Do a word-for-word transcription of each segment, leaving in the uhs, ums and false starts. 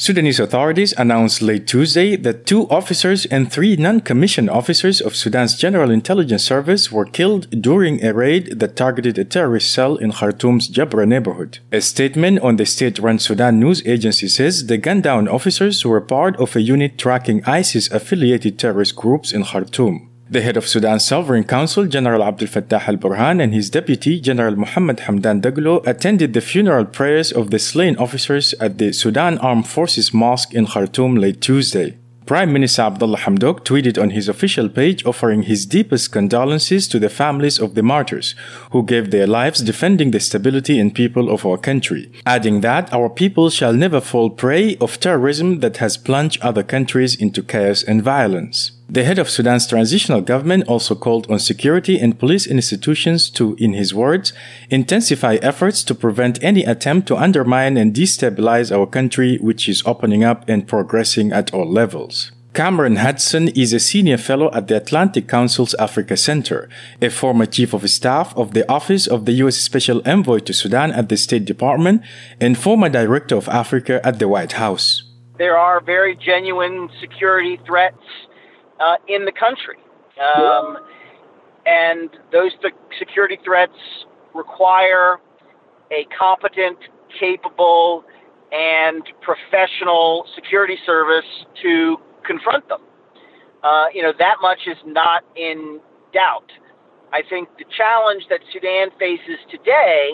Sudanese authorities announced late Tuesday that two officers and three non-commissioned officers of Sudan's General Intelligence Service were killed during a raid that targeted a terrorist cell in Khartoum's Jabra neighborhood. A statement on the state-run Sudan news agency says the gunned-down officers were part of a unit tracking ISIS-affiliated terrorist groups in Khartoum. The head of Sudan's Sovereign Council, General Abdel Fattah al-Burhan, and his deputy, General Mohammed Hamdan Daglo, attended the funeral prayers of the slain officers at the Sudan Armed Forces Mosque in Khartoum late Tuesday. Prime Minister Abdullah Hamdok tweeted on his official page offering his deepest condolences to the families of the martyrs who gave their lives defending the stability and people of our country, adding that our people shall never fall prey of terrorism that has plunged other countries into chaos and violence. The head of Sudan's transitional government also called on security and police institutions to, in his words, intensify efforts to prevent any attempt to undermine and destabilize our country, which is opening up and progressing at all levels. Cameron Hudson is a senior fellow at the Atlantic Council's Africa Center, a former chief of staff of the Office of the U S Special Envoy to Sudan at the State Department, and former director of Africa at the White House. There are very genuine security threats Uh, in the country. Um, and those th- security threats require a competent, capable, and professional security service to confront them. Uh, you know, that much is not in doubt. I think the challenge that Sudan faces today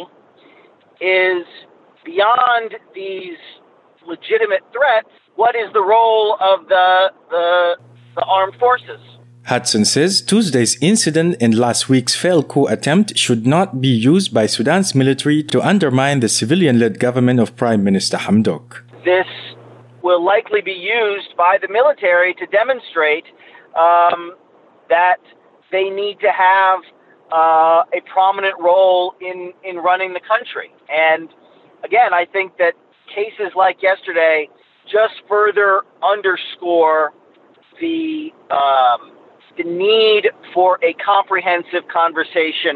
is beyond these legitimate threats. What is the role of the the the armed forces? Hudson says Tuesday's incident and last week's failed coup attempt should not be used by Sudan's military to undermine the civilian-led government of Prime Minister Hamdok. This will likely be used by the military to demonstrate um, that they need to have uh, a prominent role in, in running the country. And again, I think that cases like yesterday just further underscore the um, the need for a comprehensive conversation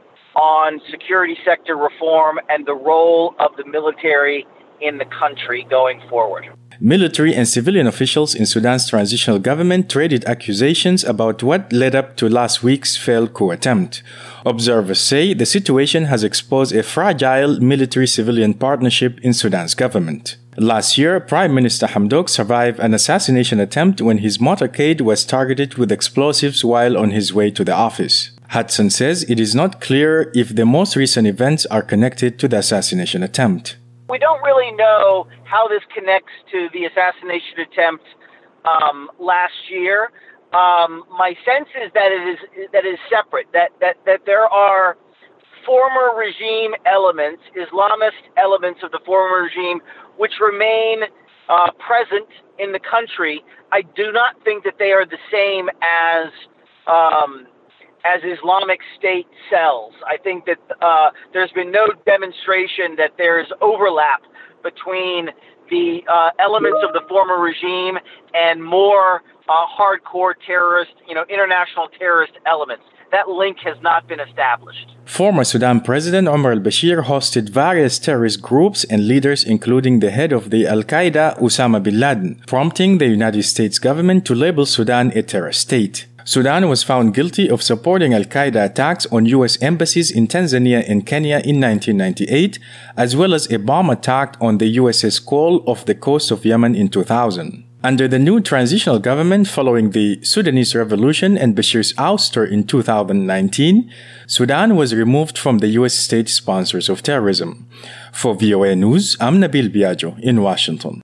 on security sector reform and the role of the military in the country going forward. Military and civilian officials in Sudan's transitional government traded accusations about what led up to last week's failed coup attempt. Observers say the situation has exposed a fragile military-civilian partnership in Sudan's government. Last year, Prime Minister Hamdok survived an assassination attempt when his motorcade was targeted with explosives while on his way to the office. Hudson says it is not clear if the most recent events are connected to the assassination attempt. We don't really know how this connects to the assassination attempt um, last year. Um, my sense is that it is that it is separate. That that that there are former regime elements, Islamist elements of the former regime, which remain uh, present in the country. I do not think that they are the same as um, as Islamic State cells. I think that uh, there's been no demonstration that there's overlap between the uh, elements of the former regime and more uh, hardcore terrorist, you know, international terrorist elements. That link has not been established. Former Sudan President Omar al-Bashir hosted various terrorist groups and leaders, including the head of the Al-Qaeda, Osama bin Laden, prompting the United States government to label Sudan a terror state. Sudan was found guilty of supporting Al-Qaeda attacks on U S embassies in Tanzania and Kenya in nineteen ninety-eight, as well as a bomb attack on the U S S Cole off the coast of Yemen in two thousand. Under the new transitional government following the Sudanese Revolution and Bashir's ouster in two thousand nineteen, Sudan was removed from the U S state sponsors of terrorism. For V O A News, I'm Nabil Biagio in Washington.